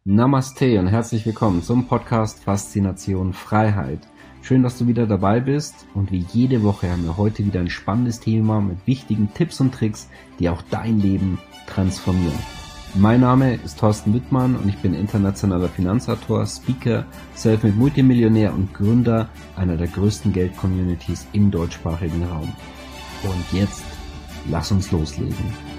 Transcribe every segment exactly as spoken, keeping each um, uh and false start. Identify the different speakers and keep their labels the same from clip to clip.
Speaker 1: Namaste und herzlich willkommen zum Podcast Faszination Freiheit. Schön, dass du wieder dabei bist und wie jede Woche haben wir heute wieder ein spannendes Thema mit wichtigen Tipps und Tricks, die auch dein Leben transformieren. Mein Name ist Thorsten Wittmann und ich bin internationaler Finanzautor, Speaker, Selfmade Multimillionär und Gründer einer der größten Geld-Communities im deutschsprachigen Raum. Und jetzt lass uns loslegen.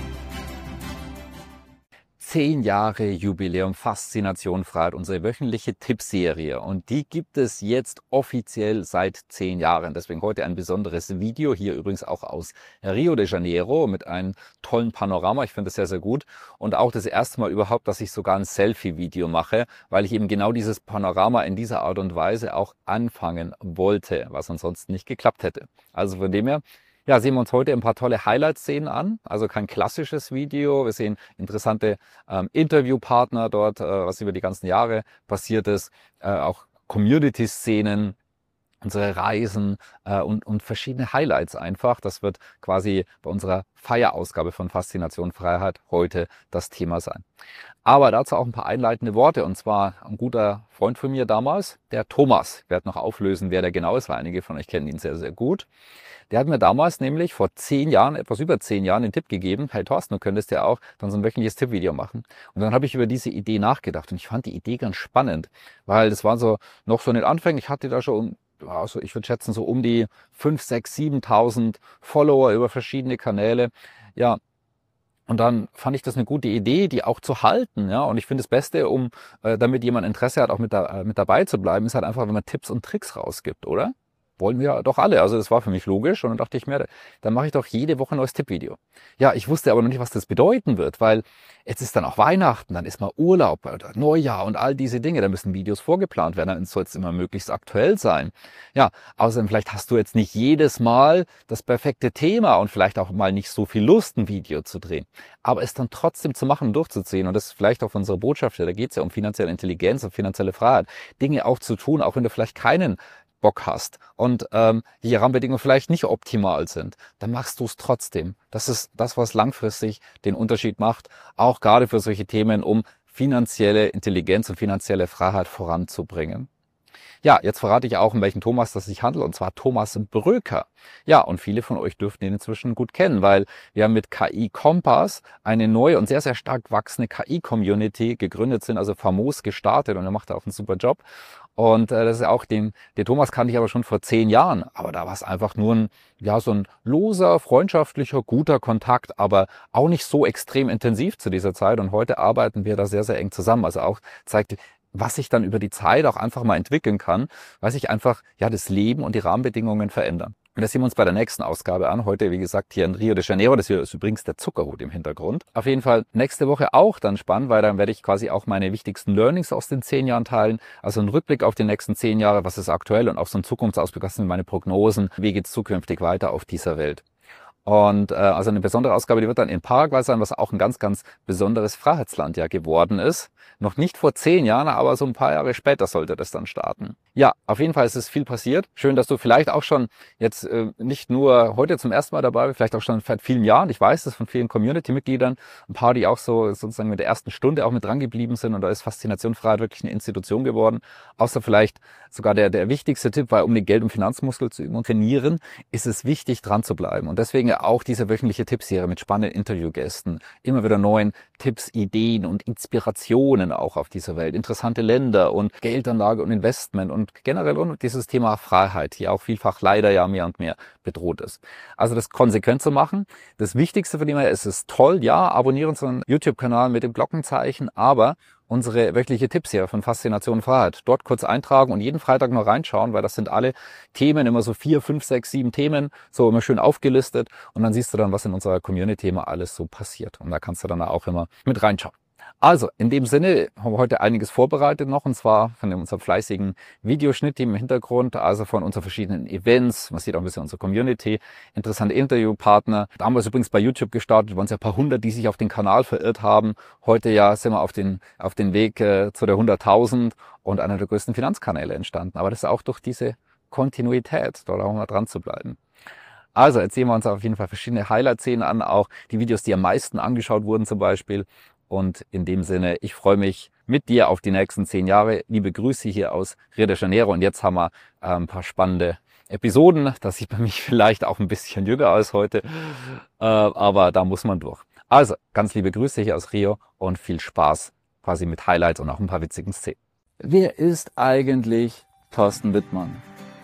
Speaker 2: Zehn Jahre Jubiläum Faszination Freiheit, unsere wöchentliche Tippserie. Und die gibt es jetzt offiziell seit zehn Jahren. Deswegen heute ein besonderes Video, hier übrigens auch aus Rio de Janeiro mit einem tollen Panorama. Ich finde das sehr, sehr gut. Und auch das erste Mal überhaupt, dass ich sogar ein Selfie-Video mache, weil ich eben genau dieses Panorama in dieser Art und Weise auch anfangen wollte, was ansonsten nicht geklappt hätte. Also von dem her, ja, sehen wir uns heute ein paar tolle Highlight-Szenen an. Also kein klassisches Video. Wir sehen interessante ähm, Interviewpartner dort, äh, was über die ganzen Jahre passiert ist. Äh, auch Community-Szenen, unsere Reisen äh, und, und verschiedene Highlights einfach. Das wird quasi bei unserer Feierausgabe von Faszination Freiheit heute das Thema sein. Aber dazu auch ein paar einleitende Worte. Und zwar ein guter Freund von mir damals, der Thomas. Ich werde noch auflösen, wer der genau ist, weil einige von euch kennen ihn sehr, sehr gut. Der hat mir damals nämlich vor zehn Jahren, etwas über zehn Jahren, den Tipp gegeben, hey Thorsten, du könntest ja auch dann so ein wöchentliches Tippvideo machen. Und dann habe ich über diese Idee nachgedacht und ich fand die Idee ganz spannend, weil das war so noch so in den Anfängen. Ich hatte da schon, also ich würde schätzen, so um die fünf, sechs, siebentausend Follower über verschiedene Kanäle. Ja, und dann fand ich das eine gute Idee, die auch zu halten. Ja, und ich finde das Beste, um äh, damit jemand Interesse hat, auch mit, da, äh, mit dabei zu bleiben, ist halt einfach, wenn man Tipps und Tricks rausgibt, oder? Wollen wir doch alle. Also das war für mich logisch und dann dachte ich mir, dann mache ich doch jede Woche ein neues Tippvideo. Ja, ich wusste aber noch nicht, was das bedeuten wird, weil jetzt ist dann auch Weihnachten, dann ist mal Urlaub oder Neujahr und all diese Dinge. Da müssen Videos vorgeplant werden, dann soll es immer möglichst aktuell sein. Ja, außerdem vielleicht hast du jetzt nicht jedes Mal das perfekte Thema und vielleicht auch mal nicht so viel Lust, ein Video zu drehen. Aber es dann trotzdem zu machen und durchzuziehen. Und das ist vielleicht auch unsere Botschaft. Da geht es ja um finanzielle Intelligenz und finanzielle Freiheit. Dinge auch zu tun, auch wenn du vielleicht keinen Bock hast und ähm, die Rahmenbedingungen vielleicht nicht optimal sind, dann machst du es trotzdem. Das ist das, was langfristig den Unterschied macht, auch gerade für solche Themen, um finanzielle Intelligenz und finanzielle Freiheit voranzubringen. Ja, jetzt verrate ich auch, um welchen Thomas das sich handelt, und zwar Thomas Bröker. Ja, und viele von euch dürften ihn inzwischen gut kennen, weil wir mit K I Kompass eine neue und sehr, sehr stark wachsende K I-Community gegründet sind, also famos gestartet, und er macht auch einen super Job. Und äh, das ist auch den, den Thomas kannte ich aber schon vor zehn Jahren, aber da war es einfach nur ein, ja, so ein loser, freundschaftlicher, guter Kontakt, aber auch nicht so extrem intensiv zu dieser Zeit, und heute arbeiten wir da sehr, sehr eng zusammen. Also auch zeigt, was sich dann über die Zeit auch einfach mal entwickeln kann, weil sich einfach ja das Leben und die Rahmenbedingungen verändern. Und das sehen wir uns bei der nächsten Ausgabe an. Heute, wie gesagt, hier in Rio de Janeiro. Das hier ist übrigens der Zuckerhut im Hintergrund. Auf jeden Fall nächste Woche auch dann spannend, weil dann werde ich quasi auch meine wichtigsten Learnings aus den zehn Jahren teilen. Also ein Rückblick auf die nächsten zehn Jahre, was ist aktuell, und auch so ein Zukunftsausblick, was sind meine Prognosen, wie geht es zukünftig weiter auf dieser Welt. Und äh, also eine besondere Ausgabe, die wird dann in Paraguay sein, was auch ein ganz, ganz besonderes Freiheitsland ja geworden ist. Noch nicht vor zehn Jahren, aber so ein paar Jahre später sollte das dann starten. Ja, auf jeden Fall ist es viel passiert. Schön, dass du vielleicht auch schon jetzt äh, nicht nur heute zum ersten Mal dabei bist, vielleicht auch schon seit vielen Jahren. Ich weiß das von vielen Community-Mitgliedern, ein paar, die auch so sozusagen mit der ersten Stunde auch mit dran geblieben sind. Und da ist Faszination Freiheit wirklich eine Institution geworden. Außer vielleicht sogar der, der wichtigste Tipp, weil um den Geld- und Finanzmuskel zu üben und trainieren, ist es wichtig, dran zu bleiben. Und deswegen auch diese wöchentliche Tippserie mit spannenden Interviewgästen. Immer wieder neuen Tipps, Ideen und Inspirationen auch auf dieser Welt. Interessante Länder und Geldanlage und Investment und generell und dieses Thema Freiheit, die auch vielfach leider ja mehr und mehr bedroht ist. Also das konsequent zu machen. Das Wichtigste für die Mal, es ist toll, ja, abonnieren unseren YouTube-Kanal mit dem Glockenzeichen, aber unsere wöchentliche Tippserie von Faszination Freiheit. Dort kurz eintragen und jeden Freitag noch reinschauen, weil das sind alle Themen, immer so vier, fünf, sechs, sieben Themen, so immer schön aufgelistet. Und dann siehst du dann, was in unserer Community immer alles so passiert. Und da kannst du dann auch immer mit reinschauen. Also, in dem Sinne haben wir heute einiges vorbereitet noch, und zwar von unserem fleißigen Videoschnitt im Hintergrund, also von unseren verschiedenen Events. Man sieht auch ein bisschen unsere Community, interessante Interviewpartner. Damals übrigens bei YouTube gestartet, waren es ja ein paar hundert, die sich auf den Kanal verirrt haben. Heute ja sind wir auf den, auf den Weg äh, zu der hunderttausend und einer der größten Finanzkanäle entstanden. Aber das ist auch durch diese Kontinuität, dort auch mal dran zu bleiben. Also, jetzt sehen wir uns auf jeden Fall verschiedene Highlight-Szenen an, auch die Videos, die am meisten angeschaut wurden zum Beispiel. Und in dem Sinne, ich freue mich, mit dir auf die nächsten zehn Jahre. Liebe Grüße hier aus Rio de Janeiro. Und jetzt haben wir äh, ein paar spannende Episoden. Das sieht bei mich vielleicht auch ein bisschen jünger aus heute, äh, aber da muss man durch. Also, ganz liebe Grüße hier aus Rio und viel Spaß quasi mit Highlights und auch ein paar witzigen Szenen. Wer ist eigentlich Thorsten Wittmann?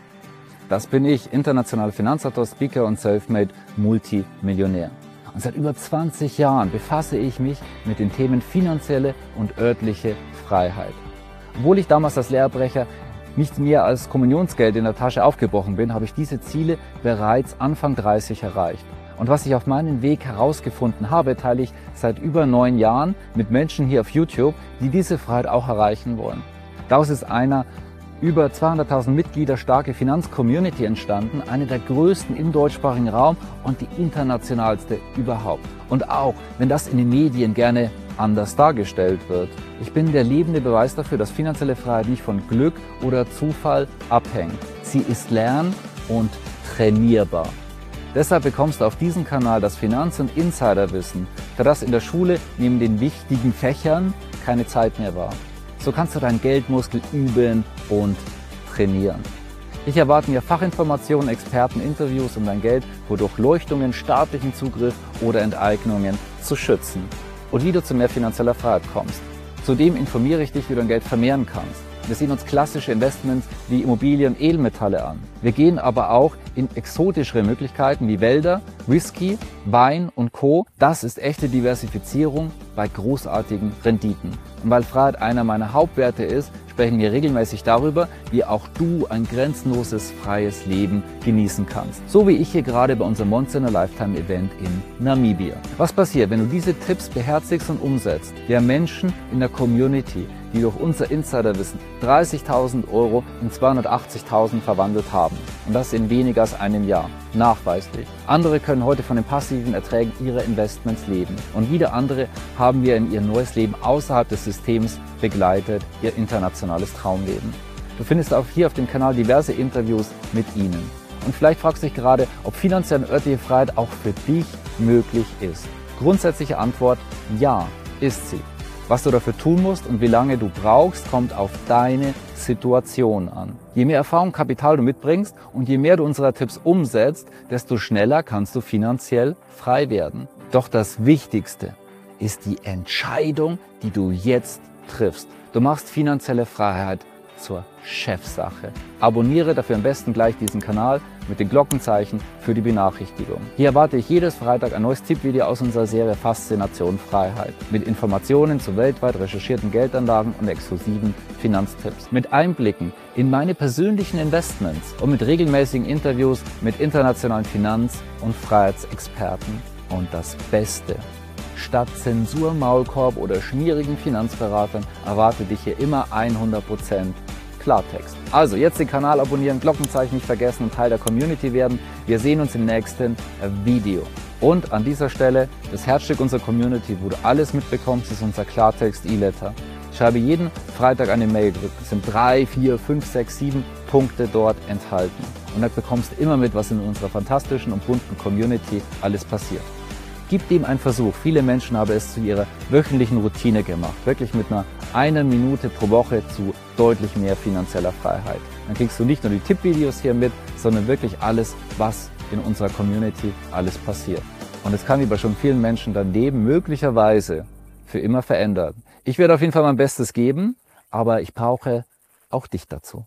Speaker 2: Das bin ich, internationaler Finanzautor, Speaker und Selfmade Multimillionär. Und seit über zwanzig Jahren befasse ich mich mit den Themen finanzielle und örtliche Freiheit. Obwohl ich damals als Lehrbrecher nicht mehr als Kommunionsgeld in der Tasche aufgebrochen bin, habe ich diese Ziele bereits Anfang dreißig erreicht. Und was ich auf meinem Weg herausgefunden habe, teile ich seit über neun Jahren mit Menschen hier auf YouTube, die diese Freiheit auch erreichen wollen. Daraus ist einer über zweihunderttausend Mitglieder starke Finanzcommunity entstanden, eine der größten im deutschsprachigen Raum und die internationalste überhaupt. Und auch, wenn das in den Medien gerne anders dargestellt wird. Ich bin der lebende Beweis dafür, dass finanzielle Freiheit nicht von Glück oder Zufall abhängt. Sie ist lern- und trainierbar. Deshalb bekommst du auf diesem Kanal das Finanz- und Insiderwissen, für das in der Schule neben den wichtigen Fächern keine Zeit mehr war. So kannst du deinen Geldmuskel üben und trainieren. Ich erwarte mir Fachinformationen, Experten, Interviews, um dein Geld vor Durchleuchtungen, staatlichen Zugriff oder Enteignungen zu schützen. Und wie du zu mehr finanzieller Freiheit kommst. Zudem informiere ich dich, wie du dein Geld vermehren kannst. Wir sehen uns klassische Investments wie Immobilien und Edelmetalle an. Wir gehen aber auch in exotischere Möglichkeiten wie Wälder, Whisky, Wein und Co. Das ist echte Diversifizierung bei großartigen Renditen. Und weil Freiheit einer meiner Hauptwerte ist, sprechen wir regelmäßig darüber, wie auch du ein grenzenloses, freies Leben genießen kannst. So wie ich hier gerade bei unserem Once in a Lifetime Event in Namibia. Was passiert, wenn du diese Tipps beherzigst und umsetzt? Wir haben Menschen in der Community, die durch unser Insiderwissen dreißigtausend Euro in zweihundertachtzigtausend verwandelt haben. Und das in weniger als einem Jahr. Nachweislich. Andere können heute von den passiven Erträgen ihrer Investments leben. Und wieder andere haben wir in ihr neues Leben außerhalb des Systems begleitet, ihr internationales Traumleben. Du findest auch hier auf dem Kanal diverse Interviews mit ihnen. Und vielleicht fragst du dich gerade, ob finanzielle und örtliche Freiheit auch für dich möglich ist. Grundsätzliche Antwort: ja, ist sie. Was du dafür tun musst und wie lange du brauchst, kommt auf deine Situation an. Je mehr Erfahrung und Kapital du mitbringst und je mehr du unsere Tipps umsetzt, desto schneller kannst du finanziell frei werden. Doch das Wichtigste ist die Entscheidung, die du jetzt triffst. Du machst finanzielle Freiheit zur Chefsache. Abonniere dafür am besten gleich diesen Kanal mit den Glockenzeichen für die Benachrichtigung. Hier erwarte ich jedes Freitag ein neues Tippvideo aus unserer Serie Faszination Freiheit mit Informationen zu weltweit recherchierten Geldanlagen und exklusiven Finanztipps, mit Einblicken in meine persönlichen Investments und mit regelmäßigen Interviews mit internationalen Finanz- und Freiheitsexperten. Und das Beste: statt Zensur, Maulkorb oder schmierigen Finanzberatern erwarte dich hier immer hundert Prozent Klartext. Also jetzt den Kanal abonnieren, Glockenzeichen nicht vergessen und Teil der Community werden. Wir sehen uns im nächsten Video. Und an dieser Stelle das Herzstück unserer Community, wo du alles mitbekommst, ist unser Klartext E-Letter. Ich schreibe jeden Freitag eine Mail. Es sind drei, vier, fünf, sechs, sieben Punkte dort enthalten. Und dann bekommst du immer mit, was in unserer fantastischen und bunten Community alles passiert. Gib dem einen Versuch. Viele Menschen haben es zu ihrer wöchentlichen Routine gemacht. Wirklich mit einer einer Minute pro Woche zu deutlich mehr finanzieller Freiheit. Dann kriegst du nicht nur die Tippvideos hier mit, sondern wirklich alles, was in unserer Community alles passiert. Und es kann wie bei schon vielen Menschen dein Leben möglicherweise für immer verändern. Ich werde auf jeden Fall mein Bestes geben, aber ich brauche auch dich dazu.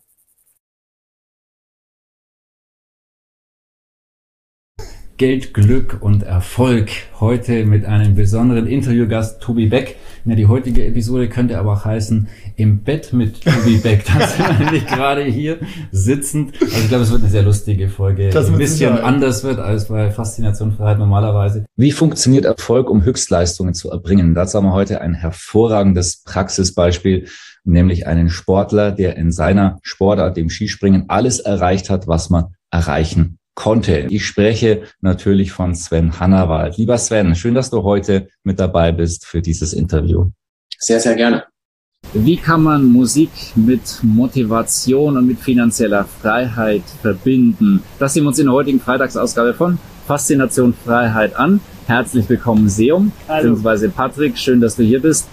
Speaker 1: Geld, Glück und Erfolg. Heute mit einem besonderen Interviewgast, Tobi Beck. Ja, die heutige Episode könnte aber auch heißen, im Bett mit Tobi Beck. Da sind wir nämlich gerade hier sitzend. Also ich glaube, es wird eine sehr lustige Folge, die ein bisschen anders wird als bei Faszination Freiheit normalerweise. Wie funktioniert Erfolg, um Höchstleistungen zu erbringen? Dazu haben wir heute ein hervorragendes Praxisbeispiel, nämlich einen Sportler, der in seiner Sportart, dem Skispringen, alles erreicht hat, was man erreichen konnte. Ich spreche natürlich von Sven Hannawald. Lieber Sven, schön, dass du heute mit dabei bist für dieses Interview.
Speaker 3: Sehr, sehr gerne.
Speaker 2: Wie kann man Musik mit Motivation und mit finanzieller Freiheit verbinden? Das sehen wir uns in der heutigen Freitagsausgabe von Faszination Freiheit an. Herzlich willkommen, Seum, beziehungsweise Patrick. Schön, dass du hier bist.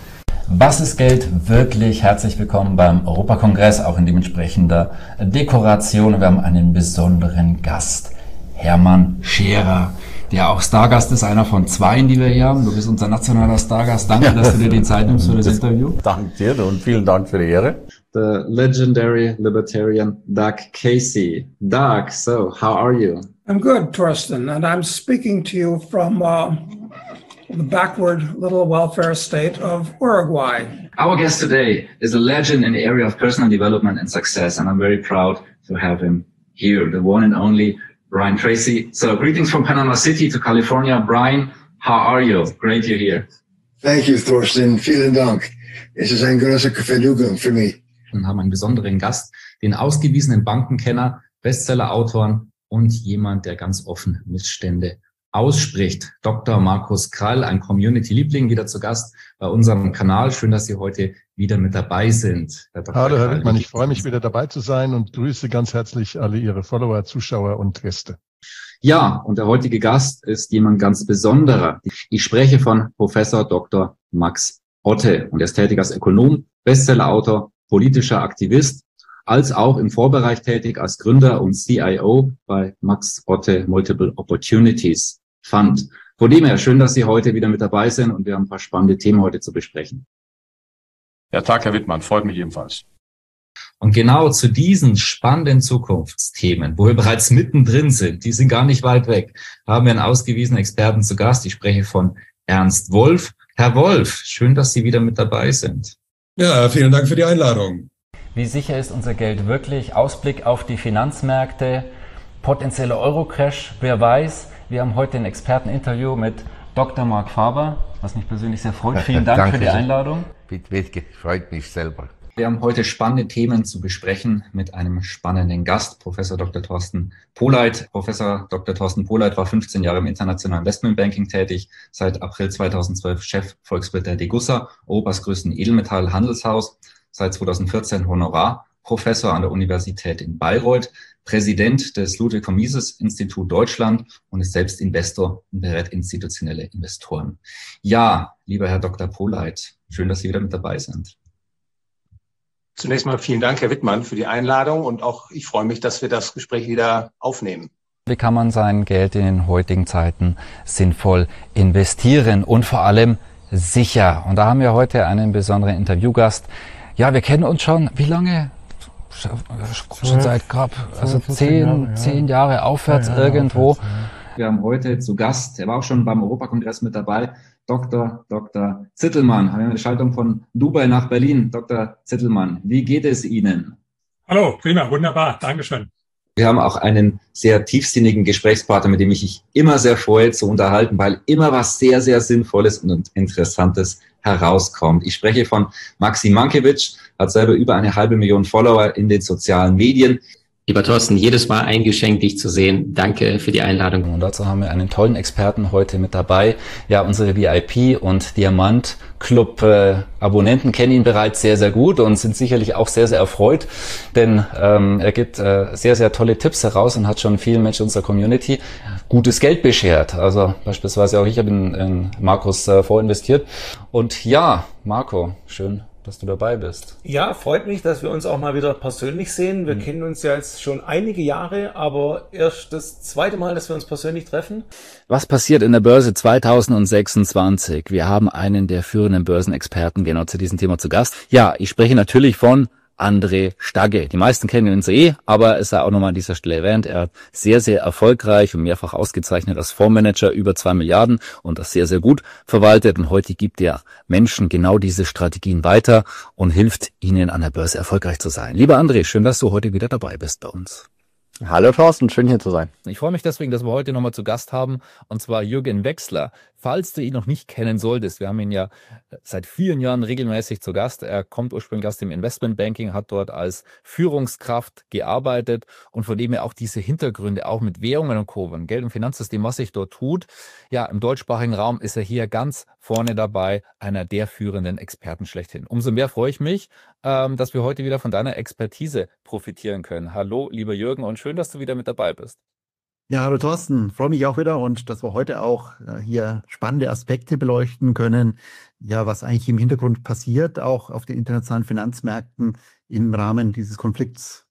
Speaker 2: Was ist Geld wirklich? Herzlich willkommen beim Europakongress, auch in dementsprechender Dekoration. Wir haben einen besonderen Gast, Hermann Scherer, der auch Stargast ist, einer von zwei, die wir hier haben. Du bist unser nationaler Stargast. Danke, dass du dir die Zeit nimmst für das, das Interview.
Speaker 3: Danke dir und vielen Dank für die Ehre.
Speaker 1: The legendary libertarian Doug Casey. Doug, so how are you?
Speaker 4: I'm good, Torsten, and I'm speaking to you from uh, the backward little welfare state of Uruguay.
Speaker 1: Our guest today is a legend in the area of personal development and success, and I'm very proud to have him here, the one and only Brian Tracy. So greetings from Panama City to California. Brian, how are you? Great you're here.
Speaker 5: Thank you, Thorsten. Vielen Dank. Es ist eine große Vergnügen für mich.
Speaker 1: Und haben einen besonderen Gast, den ausgewiesenen Bankenkenner, Bestsellerautoren und jemand, der ganz offen Missstände ausspricht. Doktor Markus Krall, ein Community-Liebling, wieder zu Gast bei unserem Kanal. Schön, dass Sie heute wieder mit dabei sind.
Speaker 6: Herr Hallo, Herr Wittmann, ich freue mich wieder dabei zu sein und grüße ganz herzlich alle Ihre Follower, Zuschauer und Gäste.
Speaker 1: Ja, und der heutige Gast ist jemand ganz Besonderer. Ich spreche von Professor Doktor Max Otte und er ist tätig als Ökonom, Bestsellerautor, politischer Aktivist, als auch im Vorbereich tätig als Gründer und C I O bei Max Otte Multiple Opportunities Fund. Von dem her, schön, dass Sie heute wieder mit dabei sind und wir haben ein paar spannende Themen heute zu besprechen.
Speaker 3: Ja, Tag, Herr Wittmann, freut mich ebenfalls.
Speaker 2: Und genau zu diesen spannenden Zukunftsthemen, wo wir bereits mittendrin sind, die sind gar nicht weit weg, haben wir einen ausgewiesenen Experten zu Gast. Ich spreche von Ernst Wolf. Herr Wolf, schön, dass Sie wieder mit dabei sind.
Speaker 7: Ja, vielen Dank für die Einladung.
Speaker 2: Wie sicher ist unser Geld wirklich? Ausblick auf die Finanzmärkte, potenzieller Euro-Crash, wer weiß. Wir haben heute ein Experteninterview mit Doktor Mark Faber, was mich persönlich sehr freut. Vielen Dank
Speaker 8: Danke
Speaker 2: für die Einladung.
Speaker 8: Bitte, freut mich selber.
Speaker 2: Wir haben heute spannende Themen zu besprechen mit einem spannenden Gast, Professor Doktor Thorsten Pohleit. Professor Doktor Thorsten Pohleit war fünfzehn Jahre im internationalen Investmentbanking tätig, seit April zweitausendzwölf Chef Volkswirt der Degussa, Europas größten Edelmetall-Handelshaus, seit zweitausendvierzehn Honorarprofessor an der Universität in Bayreuth, Präsident des Ludwig von Mises Institut Deutschland und ist selbst Investor und berät institutionelle Investoren. Ja, lieber Herr Doktor Pohleit, schön, dass Sie wieder mit dabei sind.
Speaker 7: Zunächst mal vielen Dank, Herr Wittmann, für die Einladung und auch ich freue mich, dass wir das Gespräch wieder aufnehmen.
Speaker 2: Wie kann man sein Geld in den heutigen Zeiten sinnvoll investieren und vor allem sicher? Und da haben wir heute einen besonderen Interviewgast. Ja, wir kennen uns schon, wie lange? Schon seit knapp, also zehn, zehn Jahre aufwärts ja, ja, irgendwo. Aufwärts, ja. Wir haben heute zu Gast, er war auch schon beim Europakongress mit dabei, Doktor Doktor Zittelmann. Haben wir eine Schaltung von Dubai nach Berlin. Doktor Zittelmann, wie geht es Ihnen?
Speaker 9: Hallo, prima, wunderbar, Dankeschön.
Speaker 2: Wir haben auch einen sehr tiefsinnigen Gesprächspartner, mit dem ich mich immer sehr freue zu unterhalten, weil immer was sehr, sehr Sinnvolles und Interessantes herauskommt. Ich spreche von Maxim Mankiewicz, hat selber über eine halbe Million Follower in den sozialen Medien.
Speaker 10: Lieber Thorsten, jedes Mal ein Geschenk, dich zu sehen. Danke für die Einladung.
Speaker 2: Und dazu haben wir einen tollen Experten heute mit dabei. Ja, unsere V I P und Diamant Club äh, Abonnenten kennen ihn bereits sehr, sehr gut und sind sicherlich auch sehr, sehr erfreut, denn ähm, er gibt äh, sehr, sehr tolle Tipps heraus und hat schon vielen Menschen unserer Community gutes Geld beschert. Also beispielsweise auch ich habe in, in Markus äh, vorinvestiert. Und ja, Marco, schön, dass du dabei bist.
Speaker 11: Ja, freut mich, dass wir uns auch mal wieder persönlich sehen. Wir mhm. kennen uns ja jetzt schon einige Jahre, aber erst das zweite Mal, dass wir uns persönlich treffen.
Speaker 2: Was passiert in der Börse zweitausendsechsundzwanzig? Wir haben einen der führenden Börsenexperten genau zu diesem Thema zu Gast. Ja, ich spreche natürlich von André Stagge. Die meisten kennen ihn eh, aber es sei auch nochmal an dieser Stelle erwähnt, er hat sehr, sehr erfolgreich und mehrfach ausgezeichnet als Fondsmanager über zwei Milliarden und das sehr, sehr gut verwaltet. Und heute gibt er Menschen genau diese Strategien weiter und hilft ihnen an der Börse erfolgreich zu sein. Lieber André, schön, dass du heute wieder dabei bist bei uns.
Speaker 12: Hallo Thorsten, schön hier zu sein.
Speaker 2: Ich freue mich deswegen, dass wir heute nochmal zu Gast haben, und zwar Jürgen Wechsler. Falls du ihn noch nicht kennen solltest, wir haben ihn ja seit vielen Jahren regelmäßig zu Gast. Er kommt ursprünglich aus dem Investmentbanking, hat dort als Führungskraft gearbeitet und von dem er auch diese Hintergründe, auch mit Währungen und Co., Geld- und Finanzsystem, was sich dort tut. Ja, im deutschsprachigen Raum ist er hier ganz vorne dabei, einer der führenden Experten schlechthin. Umso mehr freue ich mich, ähm, dass wir heute wieder von deiner Expertise profitieren können. Hallo, lieber Jürgen, und schön, dass du wieder mit dabei bist.
Speaker 12: Ja, hallo Thorsten, freue mich auch wieder und dass wir heute auch äh, hier spannende Aspekte beleuchten können, ja, was eigentlich im Hintergrund passiert, auch auf den internationalen Finanzmärkten im Rahmen dieses Konflikts.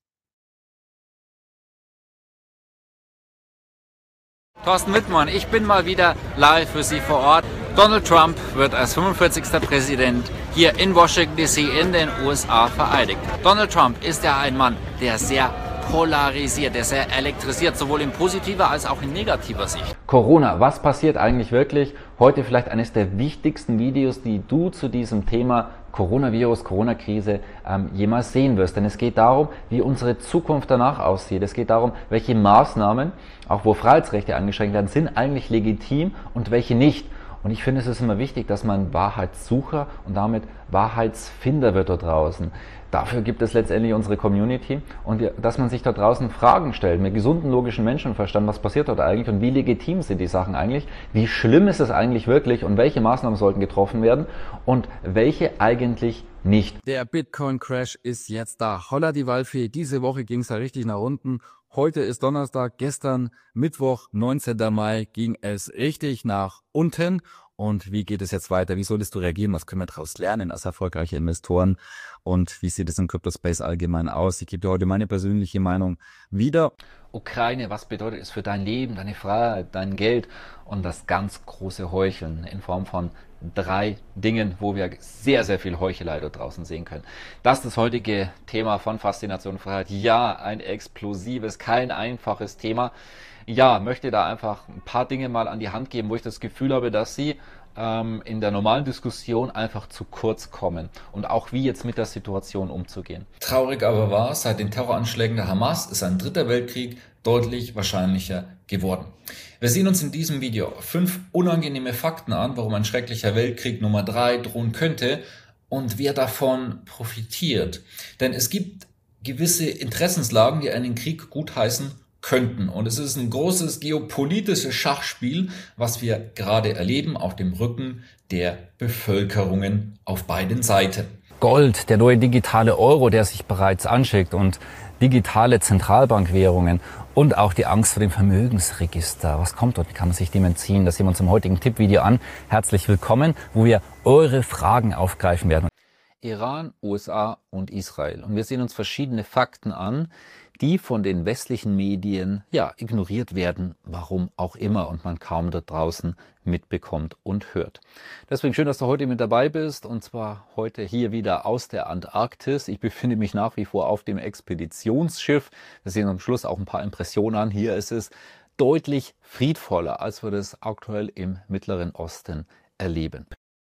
Speaker 2: Thorsten Wittmann, ich bin mal wieder live für Sie vor Ort. Donald Trump wird als fünfundvierzigster Präsident hier in Washington D C in den U S A vereidigt. Donald Trump ist ja ein Mann, der sehr polarisiert, der sehr elektrisiert, sowohl in positiver als auch in negativer Sicht. Corona, was passiert eigentlich wirklich? Heute vielleicht eines der wichtigsten Videos, die du zu diesem Thema Coronavirus, Corona-Krise ähm, jemals sehen wirst. Denn es geht darum, wie unsere Zukunft danach aussieht. Es geht darum, welche Maßnahmen, auch wo Freiheitsrechte eingeschränkt werden, sind eigentlich legitim und welche nicht. Und ich finde, es ist immer wichtig, dass man Wahrheitssucher und damit Wahrheitsfinder wird dort draußen. Dafür gibt es letztendlich unsere Community und dass man sich da draußen Fragen stellt, mit gesundem logischen Menschenverstand, was passiert dort eigentlich und wie legitim sind die Sachen eigentlich, wie schlimm ist es eigentlich wirklich und welche Maßnahmen sollten getroffen werden und welche eigentlich nicht.
Speaker 13: Der Bitcoin-Crash ist jetzt da. Holla die Waldfee, diese Woche ging es da richtig nach unten. Heute ist Donnerstag, gestern Mittwoch, neunzehnter Mai, ging es richtig nach unten. Und wie geht es jetzt weiter? Wie solltest du reagieren? Was können wir daraus lernen als erfolgreiche Investoren? Und wie sieht es im Crypto-Space allgemein aus? Ich gebe dir heute meine persönliche Meinung wieder.
Speaker 2: Ukraine, was bedeutet es für dein Leben, deine Freiheit, dein Geld und das ganz große Heucheln in Form von drei Dingen, wo wir sehr, sehr viel Heuchelei dort draußen sehen können. Das ist das heutige Thema von Faszination Freiheit. Ja, ein explosives, kein einfaches Thema. Ja, möchte da einfach ein paar Dinge mal an die Hand geben, wo ich das Gefühl habe, dass sie ähm, in der normalen Diskussion einfach zu kurz kommen und auch wie jetzt mit der Situation umzugehen.
Speaker 14: Traurig aber wahr, seit den Terroranschlägen der Hamas ist ein dritter Weltkrieg deutlich wahrscheinlicher geworden. Wir sehen uns in diesem Video fünf unangenehme Fakten an, warum ein schrecklicher Weltkrieg Nummer drei drohen könnte und wer davon profitiert. Denn es gibt gewisse Interessenslagen, die einen Krieg gutheißen könnten. Und es ist ein großes geopolitisches Schachspiel, was wir gerade erleben, auf dem Rücken der Bevölkerungen auf beiden Seiten.
Speaker 2: Gold, der neue digitale Euro, der sich bereits anschickt und digitale Zentralbankwährungen und auch die Angst vor dem Vermögensregister. Was kommt dort? Wie kann man sich dem entziehen? Das sehen wir uns im heutigen Tippvideo an. Herzlich willkommen, wo wir eure Fragen aufgreifen werden. Iran, U S A und Israel. Und wir sehen uns verschiedene Fakten an, die von den westlichen Medien ja ignoriert werden, warum auch immer, und man kaum dort draußen mitbekommt und hört. Deswegen schön, dass du heute mit dabei bist, und zwar heute hier wieder aus der Antarktis. Ich befinde mich nach wie vor auf dem Expeditionsschiff. Wir sehen am Schluss auch ein paar Impressionen an. Hier ist es deutlich friedvoller, als wir das aktuell im Mittleren Osten erleben.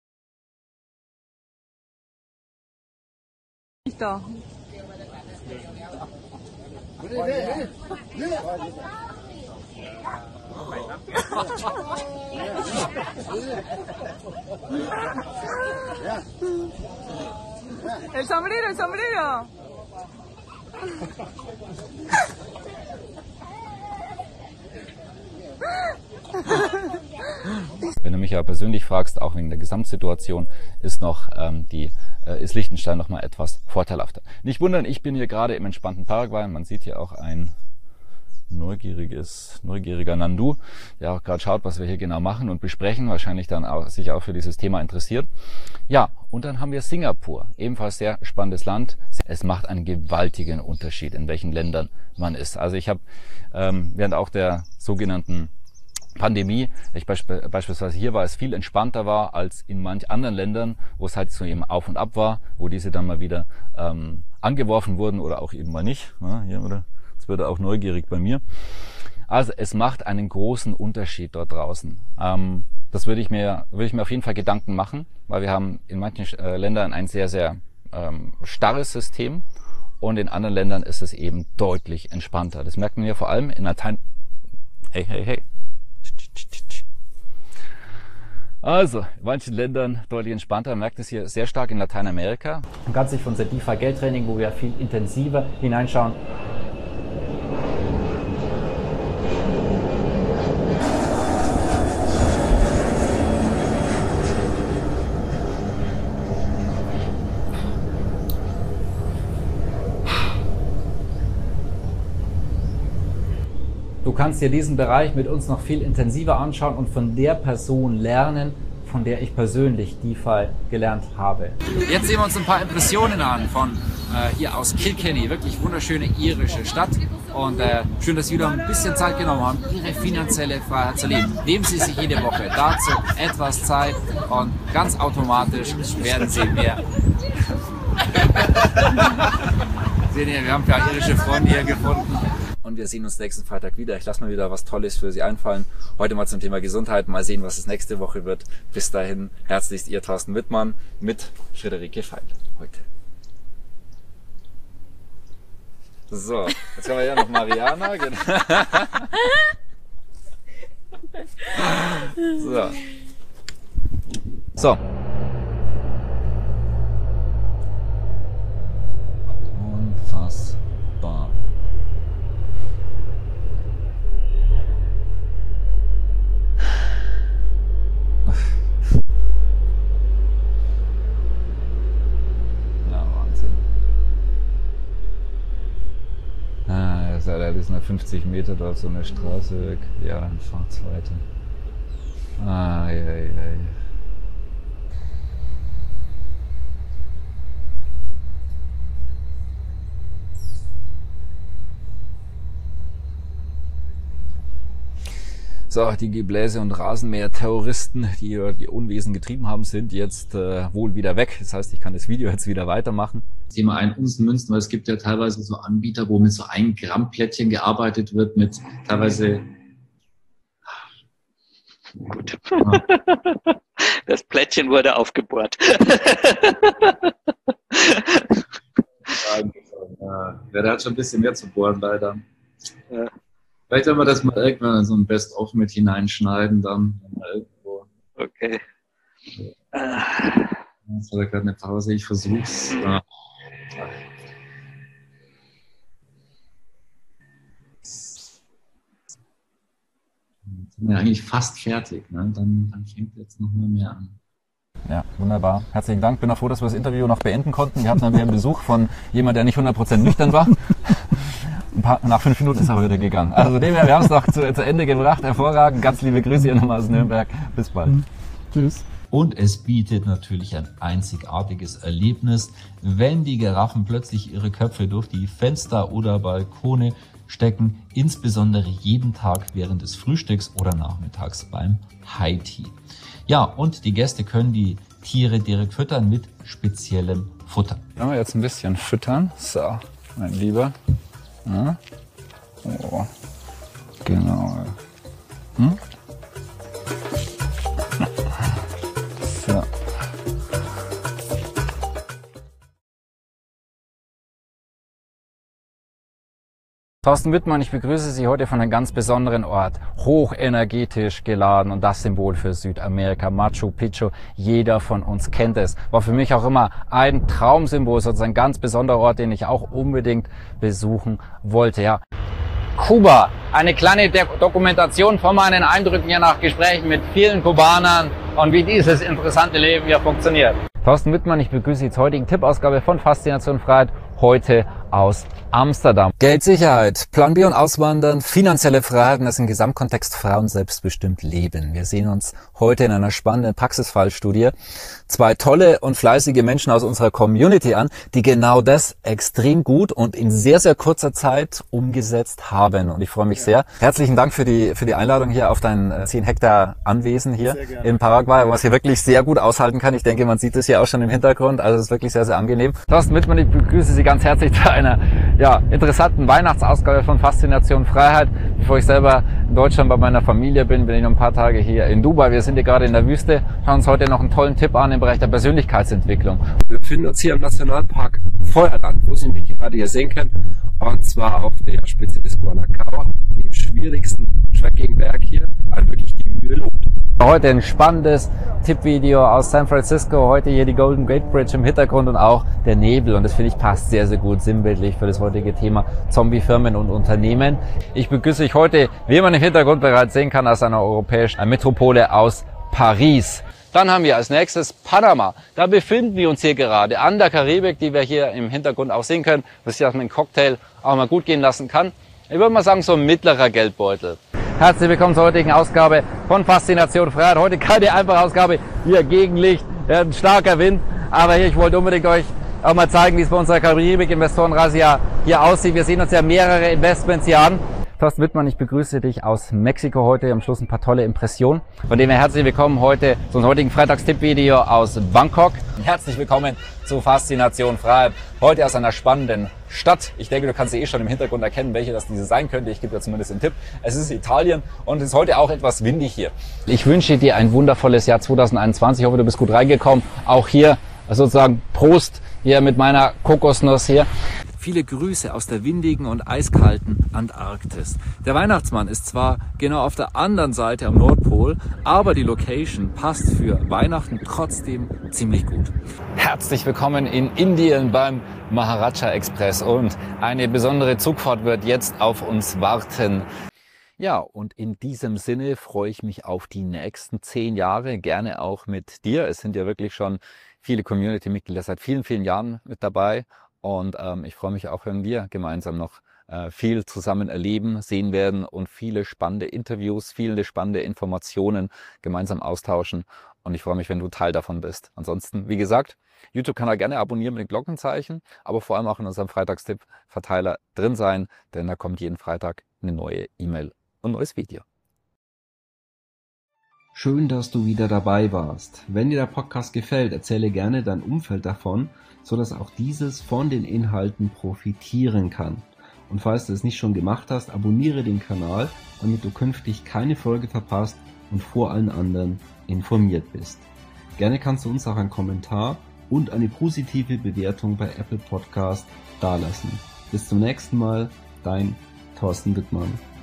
Speaker 15: Da. El sombrero, el sombrero.
Speaker 2: Wenn du mich ja persönlich fragst, auch wegen der Gesamtsituation, ist noch ähm, die äh, ist Liechtenstein noch mal etwas vorteilhafter. Nicht wundern, ich bin hier gerade im entspannten Paraguay. Man sieht hier auch ein neugieriges, neugieriger Nandu, der auch gerade schaut, was wir hier genau machen und besprechen, wahrscheinlich dann auch, sich auch für dieses Thema interessiert. Ja, und dann haben wir Singapur, ebenfalls sehr spannendes Land. Es macht einen gewaltigen Unterschied, in welchen Ländern man ist. Also ich habe ähm, während auch der sogenannten Pandemie, ich beisp beispielsweise hier war es viel entspannter war als in manch anderen Ländern, wo es halt so eben auf und ab war, wo diese dann mal wieder ähm, angeworfen wurden oder auch eben mal nicht. Ja, hier oder jetzt wird er auch neugierig bei mir. Also es macht einen großen Unterschied dort draußen. Ähm, das würde ich mir würde ich mir auf jeden Fall Gedanken machen, weil wir haben in manchen äh, Ländern ein sehr sehr ähm, starres System und in anderen Ländern ist es eben deutlich entspannter. Das merkt man ja vor allem in Latein. Hey hey hey. Also, in manchen Ländern deutlich entspannter. Man merkt es hier sehr stark in Lateinamerika. Man kann sich von unser DeFi-Geldtraining, wo wir viel intensiver hineinschauen. Du Du kannst dir diesen Bereich mit uns noch viel intensiver anschauen und von der Person lernen, von der ich persönlich DeFi gelernt habe. Jetzt sehen wir uns ein paar Impressionen an von äh, hier aus Kilkenny, wirklich wunderschöne irische Stadt. Und äh, schön, dass Sie wieder ein bisschen Zeit genommen haben, Ihre finanzielle Freiheit zu leben. Nehmen Sie sich jede Woche dazu etwas Zeit und ganz automatisch werden Sie mehr. Sehen Sie, wir haben ein paar irische Freunde hier gefunden. Und wir sehen uns nächsten Freitag wieder. Ich lasse mal wieder was Tolles für Sie einfallen. Heute mal zum Thema Gesundheit. Mal sehen, was es nächste Woche wird. Bis dahin, herzlichst Ihr Thorsten Wittmann mit Friederike Veit heute. So, jetzt haben wir ja noch Mariana. So. So. Unfassbar. Ja, Wahnsinn. Ah, das ist nur fünfzig Meter dort so eine Straße weg. Ja, dann fahrt's weiter. Ah, ja, ja, ja. So, die Gebläse- und Rasenmäher-Terroristen, die die Unwesen getrieben haben, sind jetzt äh, wohl wieder weg. Das heißt, ich kann das Video jetzt wieder weitermachen.
Speaker 10: Thema ein Unsen Münzen, weil es gibt ja teilweise so Anbieter, wo mit so ein Gramm Plättchen gearbeitet wird, mit teilweise...
Speaker 16: Gut. Das Plättchen wurde aufgebohrt.
Speaker 10: Ja, der hat schon ein bisschen mehr zu bohren, leider.
Speaker 16: Ja.
Speaker 10: Vielleicht werden wir das mal irgendwann in so ein Best-of mit hineinschneiden, dann mal irgendwo.
Speaker 16: Okay.
Speaker 10: Jetzt hat er gerade eine Pause, ich versuch's. Ja. Jetzt sind wir eigentlich fast fertig, ne? Dann, dann fängt jetzt noch mal mehr an.
Speaker 2: Ja, wunderbar. Herzlichen Dank. Bin auch froh, dass wir das Interview noch beenden konnten. Wir hatten dann wieder einen Besuch von jemand, der nicht hundert Prozent nüchtern war. Ein paar, nach fünf Minuten ist er wieder gegangen. Also dem her, wir haben es noch zu, zu Ende gebracht. Hervorragend. Ganz liebe Grüße hier nochmal aus Nürnberg. Bis bald.
Speaker 12: Mhm. Tschüss.
Speaker 1: Und es bietet natürlich ein einzigartiges Erlebnis, wenn die Giraffen plötzlich ihre Köpfe durch die Fenster oder Balkone stecken, insbesondere jeden Tag während des Frühstücks oder nachmittags beim High Tea. Ja, und die Gäste können die Tiere direkt füttern mit speziellem Futter.
Speaker 2: Können wir jetzt ein bisschen füttern. So, mein Lieber. Ja. Oh. Genau. Hm? So. Thorsten Wittmann, ich begrüße Sie heute von einem ganz besonderen Ort, hochenergetisch geladen und das Symbol für Südamerika, Machu Picchu. Jeder von uns kennt es. War für mich auch immer ein Traumsymbol, sozusagen ein ganz besonderer Ort, den ich auch unbedingt besuchen wollte. Ja. Kuba, eine kleine Dokumentation von meinen Eindrücken hier nach Gesprächen mit vielen Kubanern und wie dieses interessante Leben hier funktioniert. Thorsten Wittmann, ich begrüße Sie zur heutigen Tippausgabe von Faszination Freiheit, heute aus Amsterdam. Geldsicherheit, Plan B und Auswandern, finanzielle Fragen, das im Gesamtkontext Frauen selbstbestimmt leben. Wir sehen uns heute in einer spannenden Praxisfallstudie zwei tolle und fleißige Menschen aus unserer Community an, die genau das extrem gut und in sehr, sehr kurzer Zeit umgesetzt haben. Und ich freue mich ja. sehr. Herzlichen Dank für die, für die Einladung hier auf dein zehn Hektar Anwesen hier in Paraguay, was hier wirklich sehr gut aushalten kann. Ich denke, man sieht es hier auch schon im Hintergrund. Also es ist wirklich sehr, sehr angenehm. Thorsten Wittmann, ich begrüße Sie ganz herzlich zu einer ja, interessanten Weihnachtsausgabe von Faszination Freiheit. Bevor ich selber in Deutschland bei meiner Familie bin, bin ich noch ein paar Tage hier in Dubai. Wir sind hier gerade in der Wüste. Schauen uns heute noch einen tollen Tipp an im Bereich der Persönlichkeitsentwicklung. Wir befinden uns hier im Nationalpark Feuerland, wo Sie mich gerade hier sehen können. Und zwar auf der Spitze des Guanacao, dem schwierigsten Trekkingberg hier, also wirklich die Mühe lohnt. Heute ein spannendes Tippvideo aus San Francisco. Heute hier die Golden Gate Bridge im Hintergrund und auch der Nebel. Und das finde ich passt sehr, sehr gut sinnbildlich für das heutige Thema Zombie-Firmen und Unternehmen. Ich begrüße euch heute, wie man im Hintergrund bereits sehen kann, aus einer europäischen Metropole aus Paris. Dann haben wir als nächstes Panama. Da befinden wir uns hier gerade an der Karibik, die wir hier im Hintergrund auch sehen können, was sich auch mit einem Cocktail auch mal gut gehen lassen kann. Ich würde mal sagen, so ein mittlerer Geldbeutel. Herzlich willkommen zur heutigen Ausgabe von Faszination Freiheit. Heute keine einfache Ausgabe, hier Gegenlicht, ein starker Wind. Aber hier, ich wollte unbedingt euch auch mal zeigen, wie es bei unserer Karibik-Investorenreise ja hier aussieht. Wir sehen uns ja mehrere Investments hier an. Thorsten Wittmann, ich begrüße dich aus Mexiko heute. Am Schluss ein paar tolle Impressionen. Von dem her herzlich willkommen heute zu unserem heutigen Freitagstipp-Video aus Bangkok. Herzlich willkommen zu Faszination Freiheit. Heute aus einer spannenden Stadt. Ich denke, du kannst eh schon im Hintergrund erkennen, welche das diese sein könnte. Ich gebe dir zumindest einen Tipp. Es ist Italien und es ist heute auch etwas windig hier. Ich wünsche dir ein wundervolles Jahr zwanzig einundzwanzig. Ich hoffe, du bist gut reingekommen. Auch hier sozusagen Prost hier mit meiner Kokosnuss hier. Viele Grüße aus der windigen und eiskalten Antarktis. Der Weihnachtsmann ist zwar genau auf der anderen Seite am Nordpol, aber die Location passt für Weihnachten trotzdem ziemlich gut. Herzlich willkommen in Indien beim Maharaja Express und eine besondere Zugfahrt wird jetzt auf uns warten. Ja, und in diesem Sinne freue ich mich auf die nächsten zehn Jahre, gerne auch mit dir. Es sind ja wirklich schon viele Community-Mitglieder seit vielen, vielen Jahren mit dabei. Und ähm, ich freue mich auch, wenn wir gemeinsam noch äh, viel zusammen erleben, sehen werden und viele spannende Interviews, viele spannende Informationen gemeinsam austauschen. Und ich freue mich, wenn du Teil davon bist. Ansonsten, wie gesagt, YouTube-Kanal gerne abonnieren mit den Glockenzeichen, aber vor allem auch in unserem Freitagstipp-Verteiler drin sein, denn da kommt jeden Freitag eine neue E-Mail und ein neues Video.
Speaker 1: Schön, dass du wieder dabei warst. Wenn dir der Podcast gefällt, erzähle gerne dein Umfeld davon, so dass auch dieses von den Inhalten profitieren kann. Und falls du es nicht schon gemacht hast, abonniere den Kanal, damit du künftig keine Folge verpasst und vor allen anderen informiert bist. Gerne kannst du uns auch einen Kommentar und eine positive Bewertung bei Apple Podcast dalassen. Bis zum nächsten Mal, dein Thorsten Wittmann.